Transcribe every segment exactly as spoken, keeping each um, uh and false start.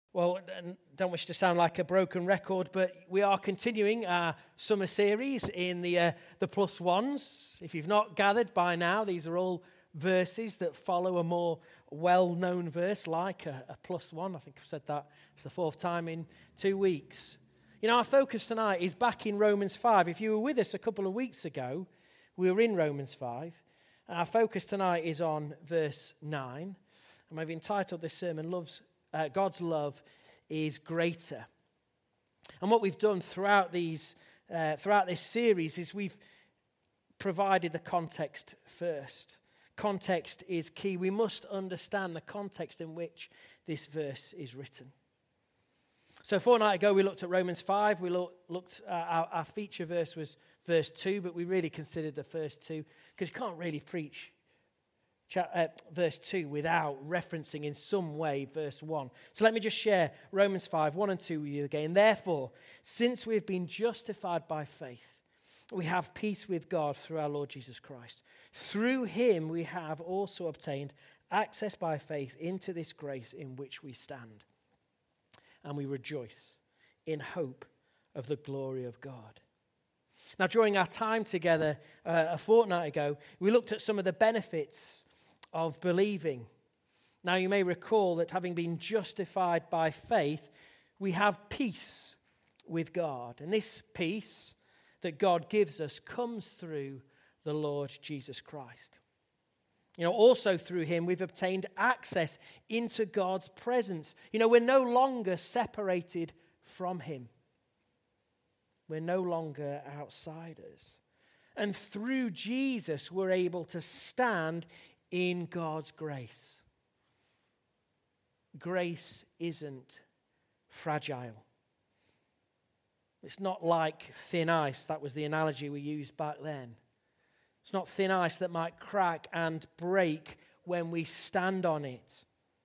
Well, I don't wish to sound like a broken record, but we are continuing our summer series in the uh, the plus ones. If you've not gathered by now, these are all verses that follow a more well-known verse, like a, a plus one. I think I've said that it's the fourth time in two weeks. You know, our focus tonight is back in Romans five. If you were with us a couple of weeks ago, we were in Romans five. Our focus tonight is on verse nine. And I've entitled this sermon, Love's Uh, God's love is greater. And what we've done throughout these, uh, throughout this series is we've provided the context first. Context is key. We must understand the context in which this verse is written. So a fortnight ago we looked at Romans five. We look, looked uh, our, our feature verse was verse two, but we really considered the first two because you can't really preach Uh, verse two without referencing in some way verse one. So let me just share Romans five, one and two with you again. Therefore, since we've been justified by faith, we have peace with God through our Lord Jesus Christ. Through him we have also obtained access by faith into this grace in which we stand. And we rejoice in hope of the glory of God. Now, during our time together uh, a fortnight ago, we looked at some of the benefits of believing. Now you may recall that having been justified by faith, we have peace with God. And this peace that God gives us comes through the Lord Jesus Christ. You know, also through him we've obtained access into God's presence. You know, we're no longer separated from him. We're no longer outsiders. And through Jesus we're able to stand in God's grace. Grace isn't fragile. It's not like thin ice. That was the analogy we used back then. It's not thin ice that might crack and break when we stand on it.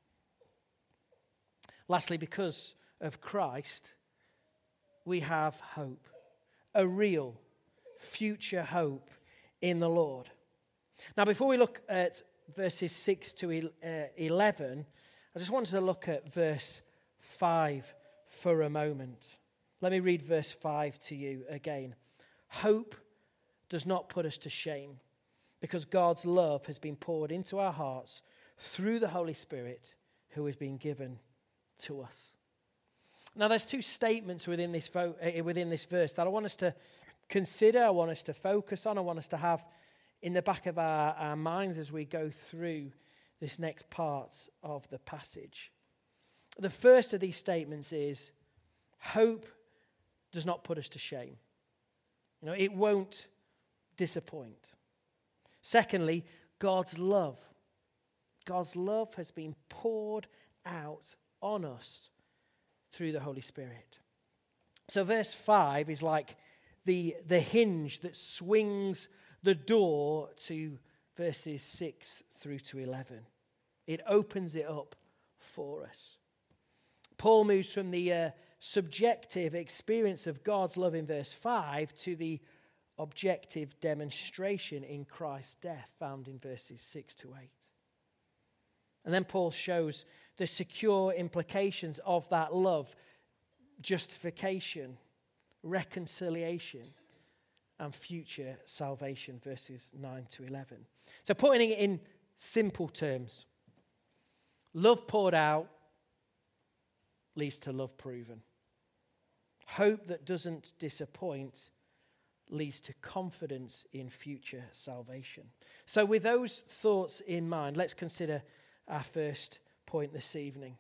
Lastly, because of Christ, we have hope. A real future hope in the Lord. Now, before we look at verses six to eleven, I just wanted to look at verse five for a moment. Let me read verse five to you again. Hope does not put us to shame, because God's love has been poured into our hearts through the Holy Spirit who has been given to us. Now, there's two statements within this, vo- within this verse that I want us to consider, I want us to focus on, I want us to have in the back of our, our minds as we go through this next part of the passage. The first of these statements is, hope does not put us to shame. You know, it won't disappoint. Secondly, God's love. God's love has been poured out on us through the Holy Spirit. So verse five is like the, the hinge that swings the door to verses six through to eleven. It opens it up for us. Paul moves from the uh, subjective experience of God's love in verse five to the objective demonstration in Christ's death found in verses six to eight. And then Paul shows the secure implications of that love: justification, reconciliation, and future salvation, verses nine to eleven. So putting it in simple terms, love poured out leads to love proven. Hope that doesn't disappoint leads to confidence in future salvation. So with those thoughts in mind, let's consider our first point this evening.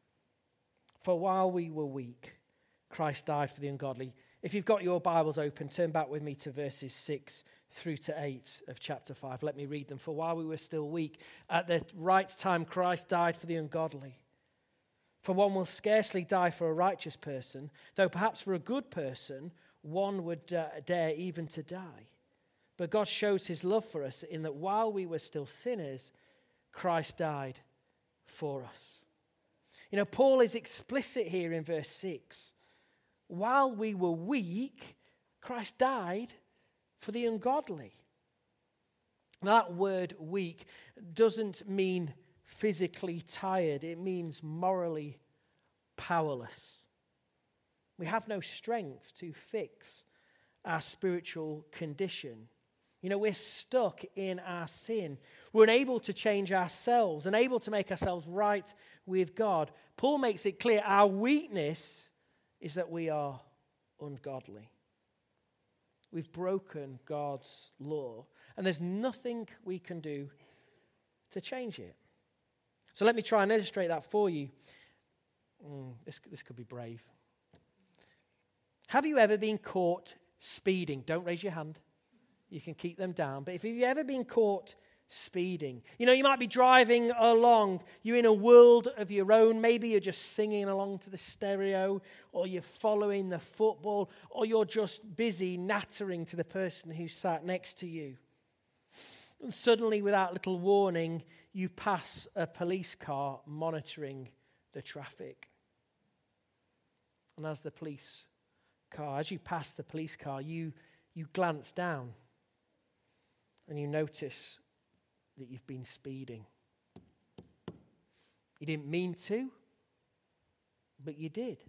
For while we were weak, Christ died for the ungodly. If you've got your Bibles open, turn back with me to verses six through to eight of chapter five. Let me read them. For while we were still weak, at the right time Christ died for the ungodly. For one will scarcely die for a righteous person, though perhaps for a good person one would uh, dare even to die. But God shows his love for us in that while we were still sinners, Christ died for us. You know, Paul is explicit here in verse six. While we were weak, Christ died for the ungodly. Now, that word weak doesn't mean physically tired. It means morally powerless. We have no strength to fix our spiritual condition. You know, we're stuck in our sin. We're unable to change ourselves, unable to make ourselves right with God. Paul makes it clear our weakness is that we are ungodly. We've broken God's law, and there's nothing we can do to change it. So let me try and illustrate that for you. Mm, this, this could be brave. Have you ever been caught speeding? Don't raise your hand. You can keep them down. But if you've ever been caught speeding, you know, you might be driving along. You're in a world of your own. Maybe you're just singing along to the stereo, or you're following the football, or you're just busy nattering to the person who sat next to you. And suddenly, without little warning, you pass a police car monitoring the traffic. And as the police car, as you pass the police car, you, you glance down and you notice that you've been speeding. You didn't mean to, but you did.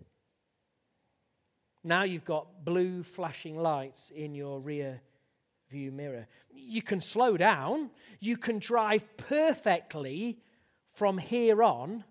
Now you've got blue flashing lights in your rear view mirror. You can slow down. You can drive perfectly from here on,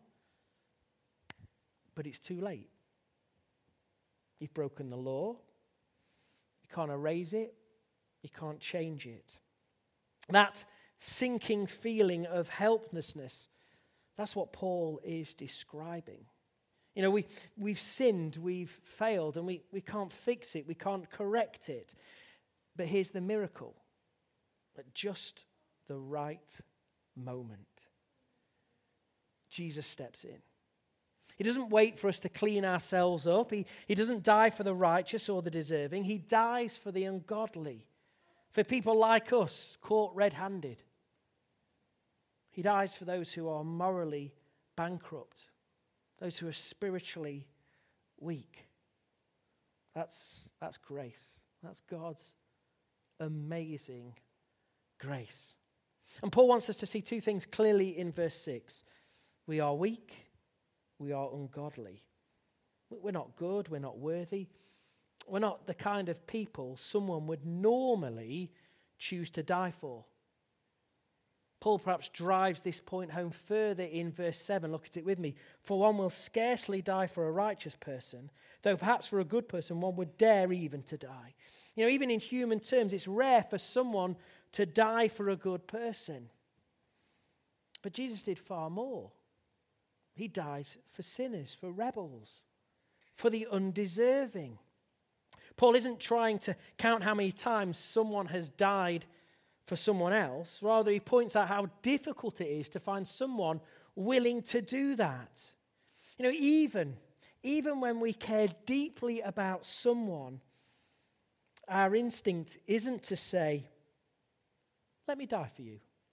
but it's too late. You've broken the law. You can't erase it. You can't change it. That sinking feeling of helplessness, that's what Paul is describing. You know, we, we've sinned, we've failed, and we, we can't fix it, we can't correct it. But here's the miracle. At just the right moment, Jesus steps in. He doesn't wait for us to clean ourselves up. He, he doesn't die for the righteous or the deserving. He dies for the ungodly, for people like us caught red-handed. He dies for those who are morally bankrupt, those who are spiritually weak. That's, that's grace. That's God's amazing grace. And Paul wants us to see two things clearly in verse six. We are weak. We are ungodly. We're not good. We're not worthy. We're not the kind of people someone would normally choose to die for. Paul perhaps drives this point home further in verse seven. Look at it with me. For one will scarcely die for a righteous person, though perhaps for a good person one would dare even to die. You know, even in human terms, it's rare for someone to die for a good person. But Jesus did far more. He dies for sinners, for rebels, for the undeserving. Paul isn't trying to count how many times someone has died for someone else. Rather, he points out how difficult it is to find someone willing to do that. You know, even, even when we care deeply about someone, our instinct isn't to say, let me die for you.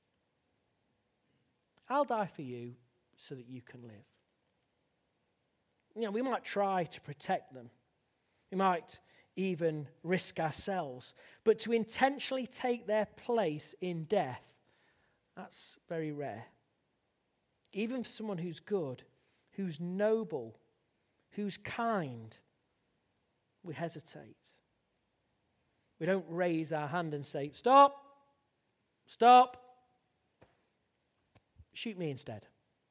I'll die for you so that you can live. You know, we might try to protect them. We might even risk ourselves. But to intentionally take their place in death, that's very rare. Even for someone who's good, who's noble, who's kind, we hesitate. We don't raise our hand and say, stop, stop, shoot me instead.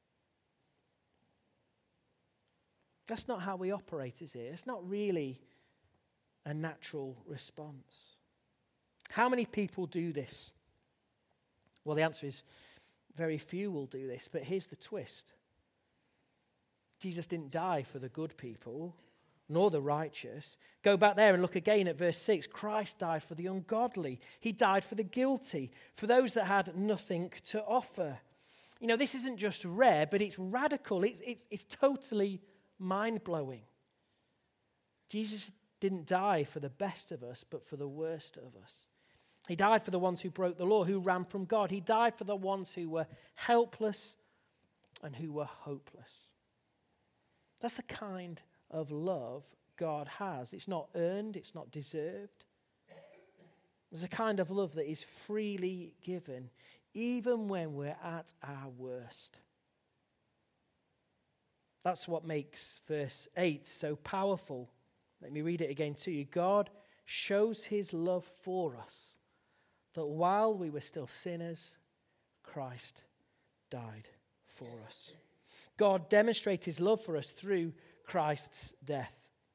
That's not how we operate, is it? It's not really a natural response. How many people do this? Well, the answer is very few will do this, but here's the twist. Jesus didn't die for the good people, nor the righteous. Go back there and look again at verse six. Christ died for the ungodly. He died for the guilty, for those that had nothing to offer. You know, this isn't just rare, but it's radical. It's, it's, it's totally mind-blowing. Jesus didn't die for the best of us, but for the worst of us. He died for the ones who broke the law, who ran from God. He died for the ones who were helpless and who were hopeless. That's the kind of love God has. It's not earned, it's not deserved. It's a kind of love that is freely given, even when we're at our worst. That's what makes verse eight so powerful. Let me read it again to you. God shows his love for us, that while we were still sinners, Christ died for us. God demonstrates his love for us through Christ's death.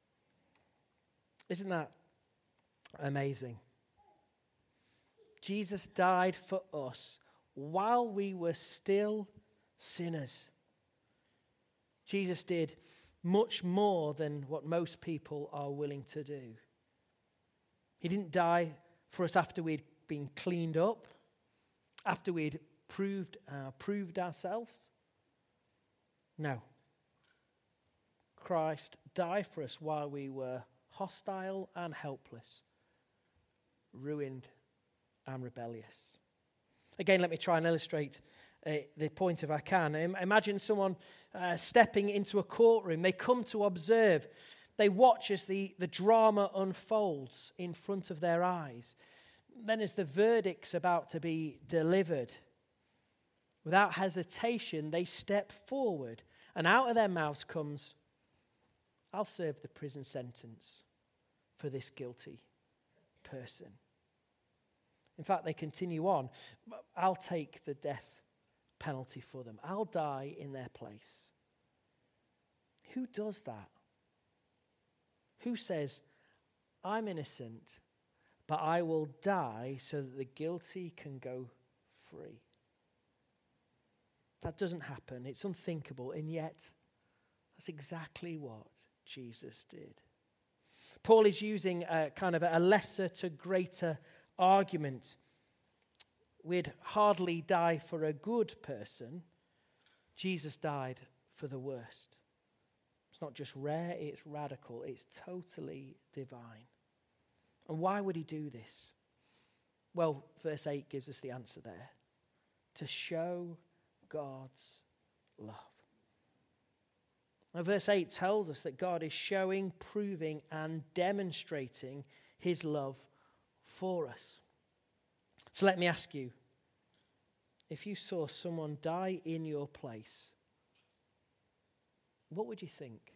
Isn't that amazing? Jesus died for us while we were still sinners. Jesus did much more than what most people are willing to do. He didn't die for us after we'd been cleaned up, after we'd proved, uh, proved ourselves. No. Christ died for us while we were hostile and helpless, ruined and rebellious. Again, let me try and illustrate uh, the point if I can. Imagine someone uh, stepping into a courtroom. They come to observe. They watch as the, the drama unfolds in front of their eyes. Then as the verdict's about to be delivered, without hesitation, they step forward, and out of their mouths comes, "I'll serve the prison sentence for this guilty person." In fact, they continue on, "I'll take the death penalty for them. I'll die in their place." Who does that? Who says, "I'm innocent, but I will die so that the guilty can go free"? That doesn't happen. It's unthinkable, and yet that's exactly what Jesus did. Paul is using a kind of a lesser to greater argument. We'd hardly die for a good person. Jesus died for the worst. It's not just rare, it's radical. It's totally divine. And why would he do this? Well, verse eight gives us the answer there. To show God's love. Now, verse eight tells us that God is showing, proving, and demonstrating his love for us. So let me ask you, if you saw someone die in your place, what would you think?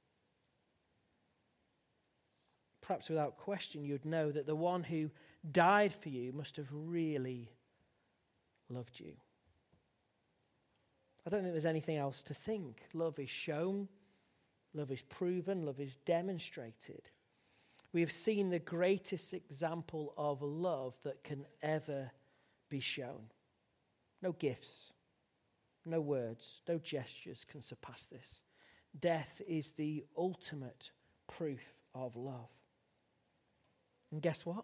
Perhaps without question, you'd know that the one who died for you must have really loved you. I don't think there's anything else to think. Love is shown, love is proven, love is demonstrated. We have seen the greatest example of love that can ever be shown. No gifts, no words, no gestures can surpass this. Death is the ultimate proof of love. And guess what?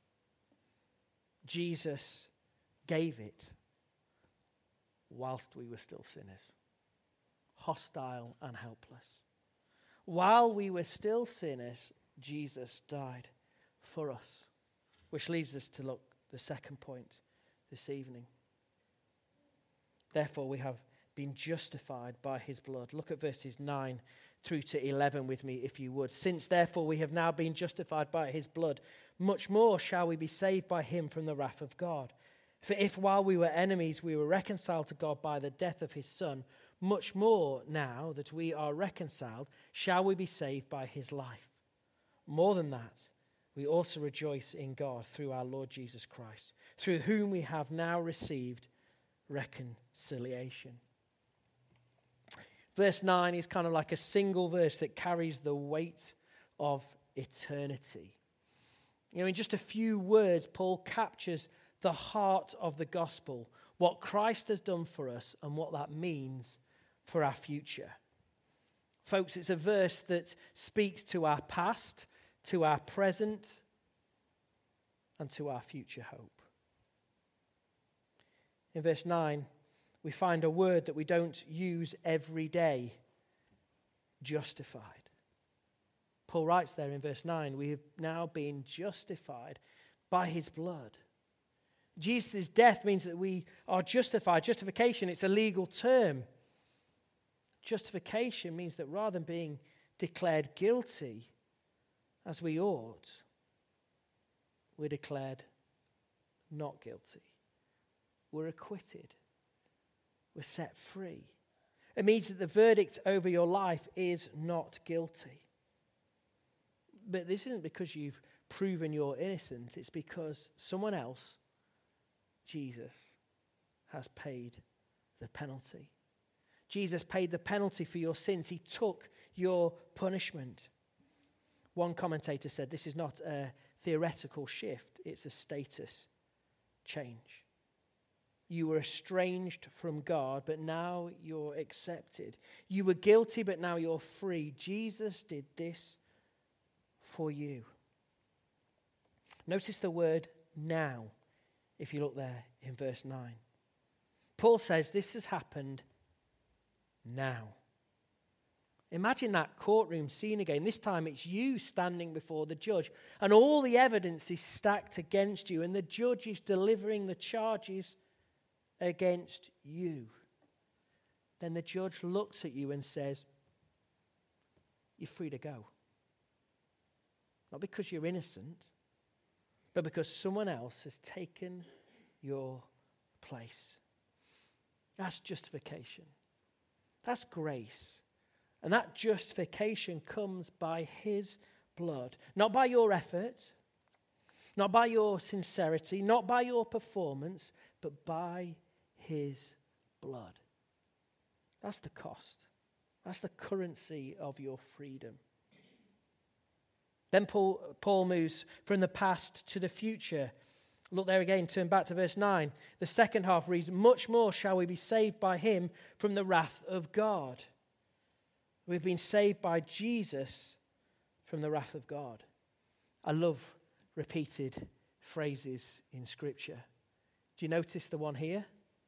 Jesus gave it whilst we were still sinners, hostile and helpless. While we were still sinners, Jesus died for us. Which leads us to look the second point this evening. Therefore, we have been justified by his blood. Look at verses nine through to eleven with me, if you would. Since, therefore, we have now been justified by his blood, much more shall we be saved by him from the wrath of God. For if while we were enemies, we were reconciled to God by the death of his Son, much more now that we are reconciled, shall we be saved by his life. More than that, we also rejoice in God through our Lord Jesus Christ, through whom we have now received reconciliation. Verse nine is kind of like a single verse that carries the weight of eternity. You know, in just a few words, Paul captures the heart of the gospel, what Christ has done for us and what that means for our future. Folks, it's a verse that speaks to our past, to our present, and to our future hope. In verse nine, we find a word that we don't use every day, justified. Paul writes there in verse nine, we have now been justified by his blood. Jesus' death means that we are justified. Justification, it's a legal term. Justification means that rather than being declared guilty, as we ought, we're declared not guilty. We're acquitted. We're set free. It means that the verdict over your life is not guilty. But this isn't because you've proven you're innocent. It's because someone else, Jesus, has paid the penalty. Jesus paid the penalty for your sins. He took your punishment. One commentator said this is not a theoretical shift, it's a status change. You were estranged from God, but now you're accepted. You were guilty, but now you're free. Jesus did this for you. Notice the word now, if you look there in verse nine. Paul says this has happened now. Imagine that courtroom scene again. This time it's you standing before the judge, and all the evidence is stacked against you, and the judge is delivering the charges against you. Then the judge looks at you and says, you're free to go. Not because you're innocent, but because someone else has taken your place. That's justification. That's grace. And that justification comes by his blood. Not by your effort, not by your sincerity, not by your performance, but by his blood. That's the cost. That's the currency of your freedom. Then Paul, Paul moves from the past to the future. Look there again, turn back to verse nine. The second half reads, much more shall we be saved by him from the wrath of God. We've been saved by Jesus from the wrath of God. I love repeated phrases in Scripture. Do you notice the one here?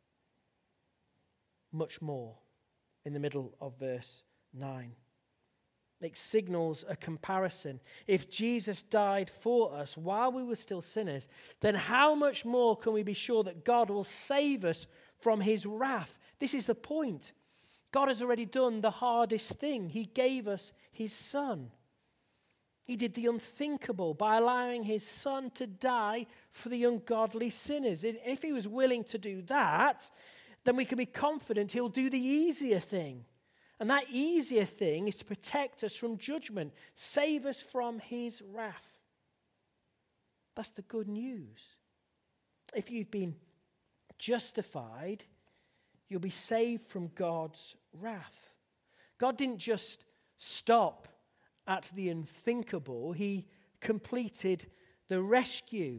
Much more, in the middle of verse nine. It signals a comparison. If Jesus died for us while we were still sinners, then how much more can we be sure that God will save us from his wrath? This is the point. God has already done the hardest thing. He gave us his Son. He did the unthinkable by allowing his Son to die for the ungodly sinners. If he was willing to do that, then we can be confident he'll do the easier thing. And that easier thing is to protect us from judgment, save us from his wrath. That's the good news. If you've been justified, you'll be saved from God's wrath. God didn't just stop at the unthinkable, he completed the rescue.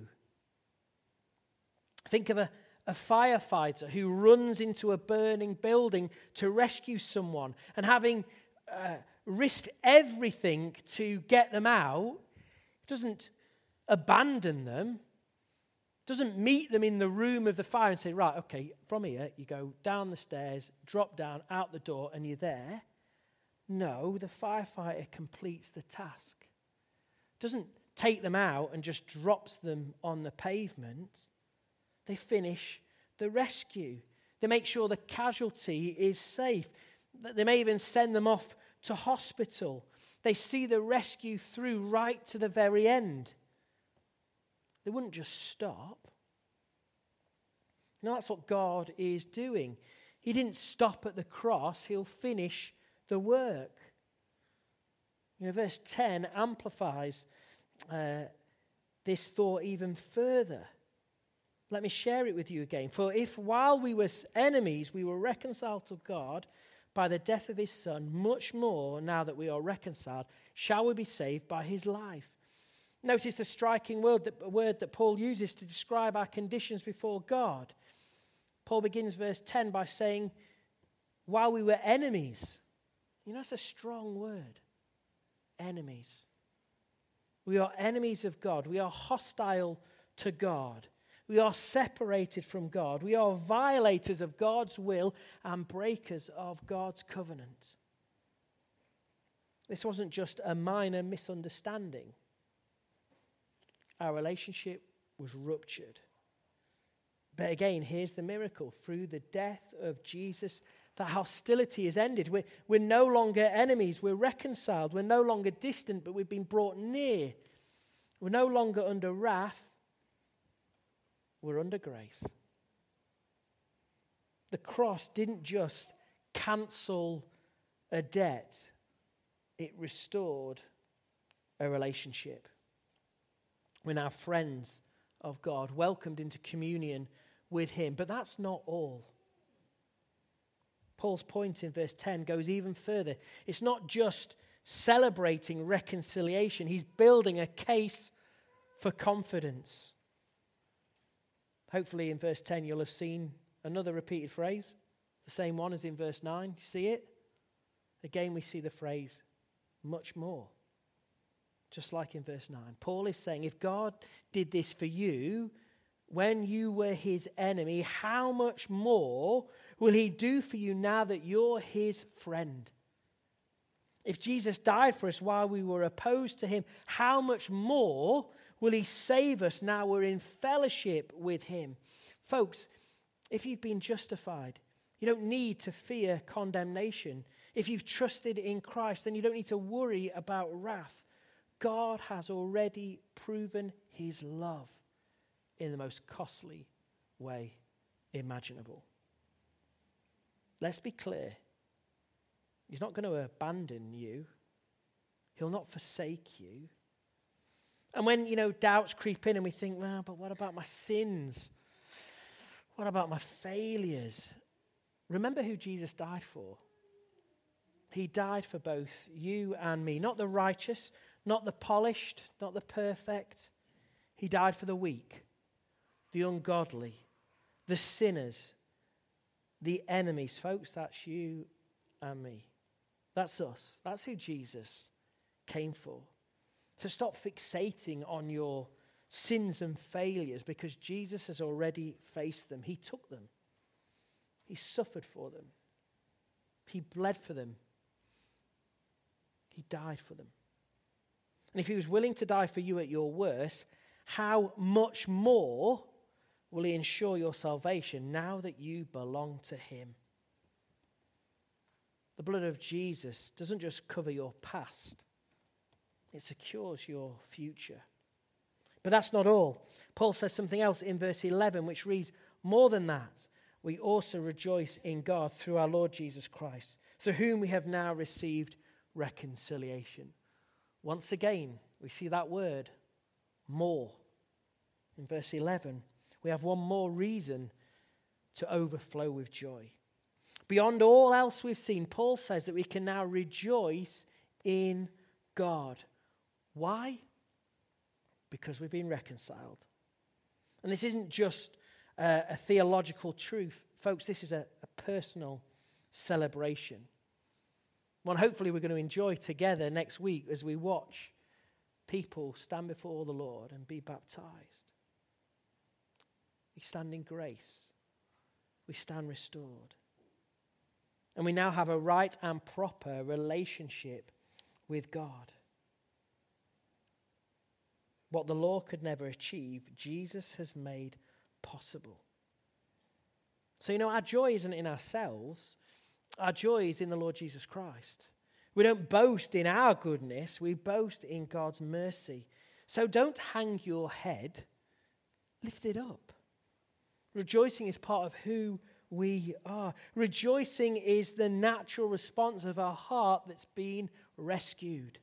Think of a A firefighter who runs into a burning building to rescue someone, and having uh, risked everything to get them out, doesn't abandon them, doesn't meet them in the room of the fire and say, right, okay, from here you go down the stairs, drop down, out the door, and you're there. No, the firefighter completes the task. Doesn't take them out and just drops them on the pavement. They finish the rescue. They make sure the casualty is safe. They may even send them off to hospital. They see the rescue through right to the very end. They wouldn't just stop. You know, that's what God is doing. He didn't stop at the cross. He'll finish the work. You know, verse ten amplifies uh, this thought even further. Let me share it with you again. For if while we were enemies, we were reconciled to God by the death of his Son, much more, now that we are reconciled, shall we be saved by his life. Notice the striking word that, word that Paul uses to describe our conditions before God. Paul begins verse ten by saying, while we were enemies. You know, that's a strong word. Enemies. We are enemies of God. We are hostile to God. We are separated from God. We are violators of God's will and breakers of God's covenant. This wasn't just a minor misunderstanding. Our relationship was ruptured. But again, here's the miracle. Through the death of Jesus, that hostility is ended. We're, we're no longer enemies. We're reconciled. We're no longer distant, but we've been brought near. We're no longer under wrath. We're under grace. The cross didn't just cancel a debt. It restored a relationship. We're now friends of God, welcomed into communion with him. But that's not all. Paul's point in verse ten goes even further. It's not just celebrating reconciliation. He's building a case for confidence. Hopefully in verse ten you'll have seen another repeated phrase, the same one as in verse nine. You see it? Again we see the phrase, much more. Just like in verse nine. Paul is saying, if God did this for you when you were his enemy, how much more will he do for you now that you're his friend? If Jesus died for us while we were opposed to him, how much more will he save us now we're in fellowship with him? Folks, if you've been justified, you don't need to fear condemnation. If you've trusted in Christ, then you don't need to worry about wrath. God has already proven his love in the most costly way imaginable. Let's be clear. He's not going to abandon you. He'll not forsake you. And when, you know, doubts creep in and we think, well, but what about my sins? What about my failures? Remember who Jesus died for. He died for both you and me. Not the righteous, not the polished, not the perfect. He died for the weak, the ungodly, the sinners, the enemies. Folks, that's you and me. That's us. That's who Jesus came for. To stop fixating on your sins and failures because Jesus has already faced them. He took them. He suffered for them. He bled for them. He died for them. And if he was willing to die for you at your worst, how much more will he ensure your salvation now that you belong to him? The blood of Jesus doesn't just cover your past. It secures your future. But that's not all. Paul says something else in verse eleven, which reads, more than that, we also rejoice in God through our Lord Jesus Christ, through whom we have now received reconciliation. Once again, we see that word, more. In verse eleven, we have one more reason to overflow with joy. Beyond all else we've seen, Paul says that we can now rejoice in God. Why? Because we've been reconciled. And this isn't just uh, a theological truth. Folks, this is a, a personal celebration. One hopefully we're going to enjoy together next week as we watch people stand before the Lord and be baptized. We stand in grace. We stand restored. And we now have a right and proper relationship with God. What the law could never achieve, Jesus has made possible. So, you know, our joy isn't in ourselves. Our joy is in the Lord Jesus Christ. We don't boast in our goodness. We boast in God's mercy. So don't hang your head. Lift it up. Rejoicing is part of who we are. Rejoicing is the natural response of our heart that's been rescued.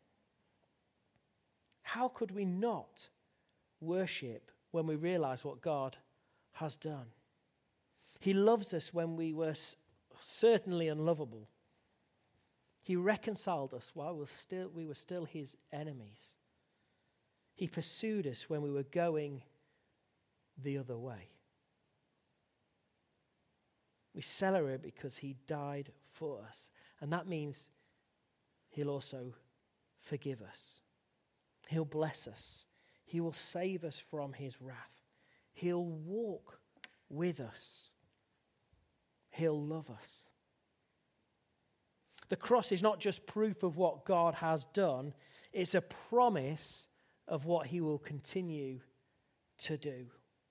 How could we not worship when we realize what God has done? He loves us when we were certainly unlovable. He reconciled us while we were still, we were still his enemies. He pursued us when we were going the other way. We celebrate because he died for us. And that means he'll also forgive us. He'll bless us. He will save us from his wrath. He'll walk with us. He'll love us. The cross is not just proof of what God has done. It's a promise of what he will continue to do.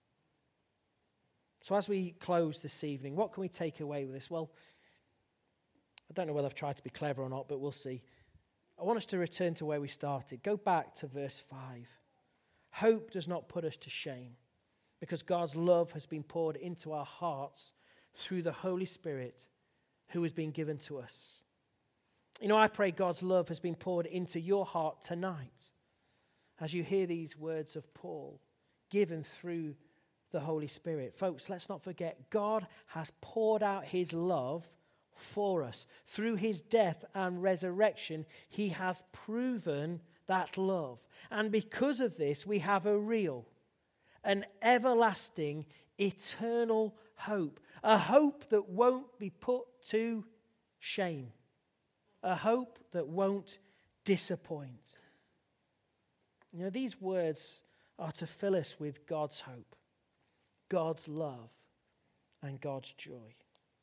So as we close this evening, what can we take away with this? Well, I don't know whether I've tried to be clever or not, but we'll see. I want us to return to where we started. Go back to verse five. Hope does not put us to shame because God's love has been poured into our hearts through the Holy Spirit who has been given to us. You know, I pray God's love has been poured into your heart tonight as you hear these words of Paul given through the Holy Spirit. Folks, let's not forget, God has poured out his love for us. Through his death and resurrection, he has proven that love. And because of this, we have a real, an everlasting, eternal hope. A hope that won't be put to shame. A hope that won't disappoint. You know, these words are to fill us with God's hope, God's love, and God's joy.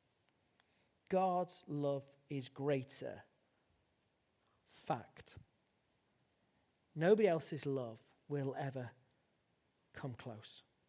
God's love is greater. Fact. Nobody else's love will ever come close.